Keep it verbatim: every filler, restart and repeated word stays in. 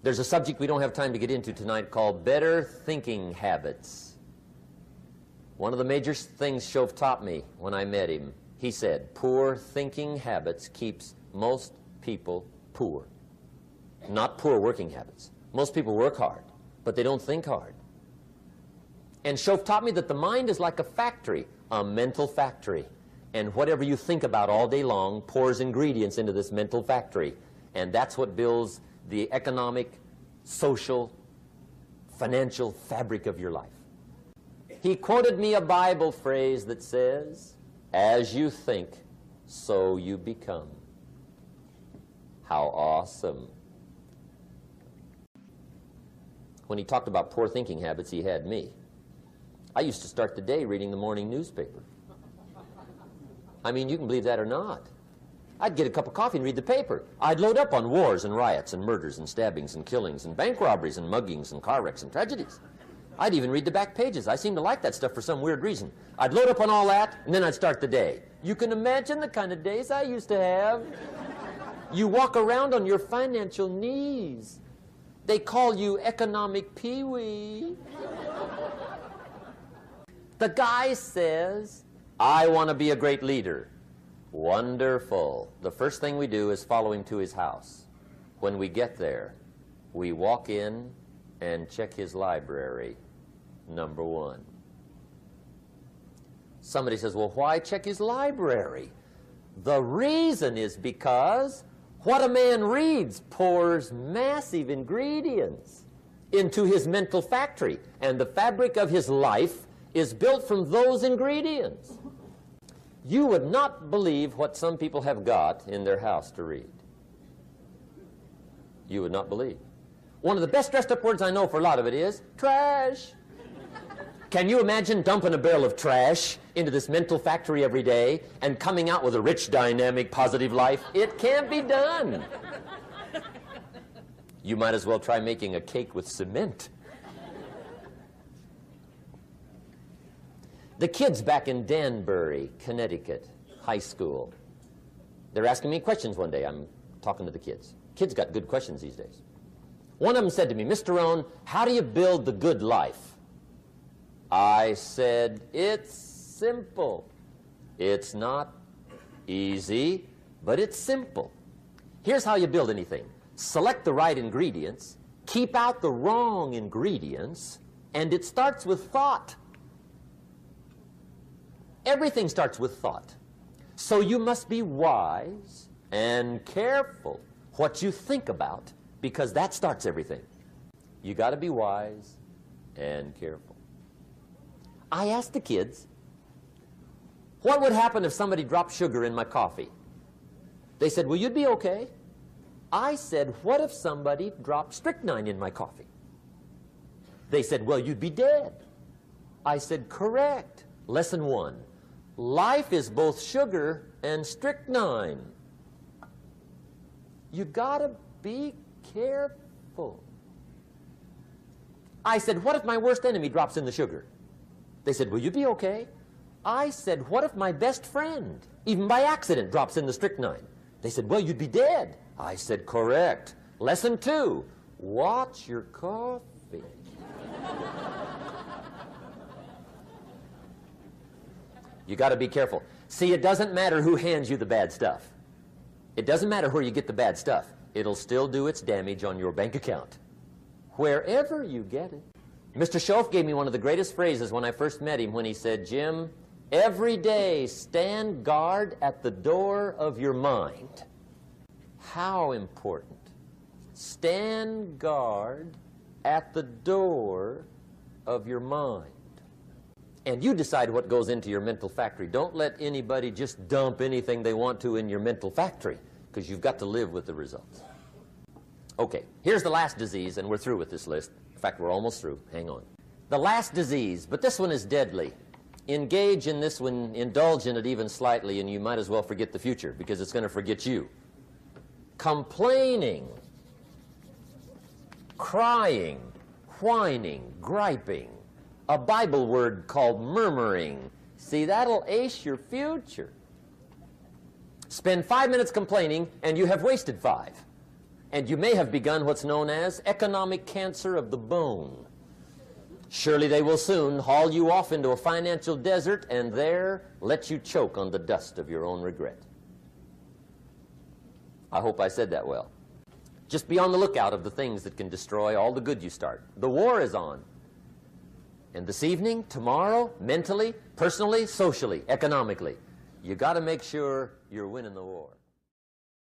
There's a subject we don't have time to get into tonight called better thinking habits. One of the major things Shoaff taught me when I met him, he said, poor thinking habits keeps most people poor. Not poor working habits. Most people work hard, but they don't think hard. And Shoaff taught me that the mind is like a factory, a mental factory. And whatever you think about all day long pours ingredients into this mental factory. And that's what builds the economic, social, financial fabric of your life. He quoted me a Bible phrase that says, as you think, so you become. How awesome. When he talked about poor thinking habits, he had me. I used to start the day reading the morning newspaper. I mean, you can believe that or not. I'd get a cup of coffee and read the paper. I'd load up on wars and riots and murders and stabbings and killings and bank robberies and muggings and car wrecks and tragedies. I'd even read the back pages. I seem to like that stuff for some weird reason. I'd load up on all that, and then I'd start the day. You can imagine the kind of days I used to have. You walk around on your financial knees. They call you economic peewee. The guy says, I want to be a great leader. Wonderful. The first thing we do is follow him to his house. When we get there, we walk in and check his library, number one. Somebody says, well, why check his library? The reason is because what a man reads pours massive ingredients into his mental factory, and the fabric of his life is built from those ingredients. You would not believe what some people have got in their house to read. You would not believe. One of the best dressed up words I know for a lot of it is trash. Can you imagine dumping a barrel of trash into this mental factory every day and coming out with a rich, dynamic, positive life? It can't be done. You might as well try making a cake with cement. The kids back in Danbury, Connecticut, high school, they're asking me questions one day. I'm talking to the kids. Kids got good questions these days. One of them said to me, Mister Rohn, how do you build the good life? I said, it's simple. It's not easy, but it's simple. Here's how you build anything. Select the right ingredients, keep out the wrong ingredients, and it starts with thought. Everything starts with thought. So you must be wise and careful what you think about, because that starts everything. You got to be wise and careful. I asked the kids, what would happen if somebody dropped sugar in my coffee? They said, well, you'd be okay. I said, what if somebody dropped strychnine in my coffee? They said, well, you'd be dead. I said, correct. Lesson one. Life is both sugar and strychnine. You gotta be careful. I said, what if my worst enemy drops in the sugar? They said, will you be okay? I said, what if my best friend, even by accident, drops in the strychnine? They said, well, you'd be dead. I said, correct. Lesson two, watch your coffee. You got to be careful. See, it doesn't matter who hands you the bad stuff. It doesn't matter where you get the bad stuff. It'll still do its damage on your bank account, wherever you get it. Mister Shoaff gave me one of the greatest phrases when I first met him when he said, Jim, every day stand guard at the door of your mind. How important. Stand guard at the door of your mind. And you decide what goes into your mental factory. Don't let anybody just dump anything they want to in your mental factory, because you've got to live with the results. Okay, here's the last disease, and we're through with this list. In fact, we're almost through. Hang on. The last disease, but this one is deadly. Engage in this one, indulge in it even slightly, and you might as well forget the future, because it's going to forget you. Complaining, crying, whining, griping. A Bible word called murmuring. See, that'll ace your future. Spend five minutes complaining, and you have wasted five. And you may have begun what's known as economic cancer of the bone. Surely they will soon haul you off into a financial desert and there let you choke on the dust of your own regret. I hope I said that well. Just be on the lookout of the things that can destroy all the good you start. The war is on. And this evening, tomorrow, mentally, personally, socially, economically, you got to make sure you're winning the war.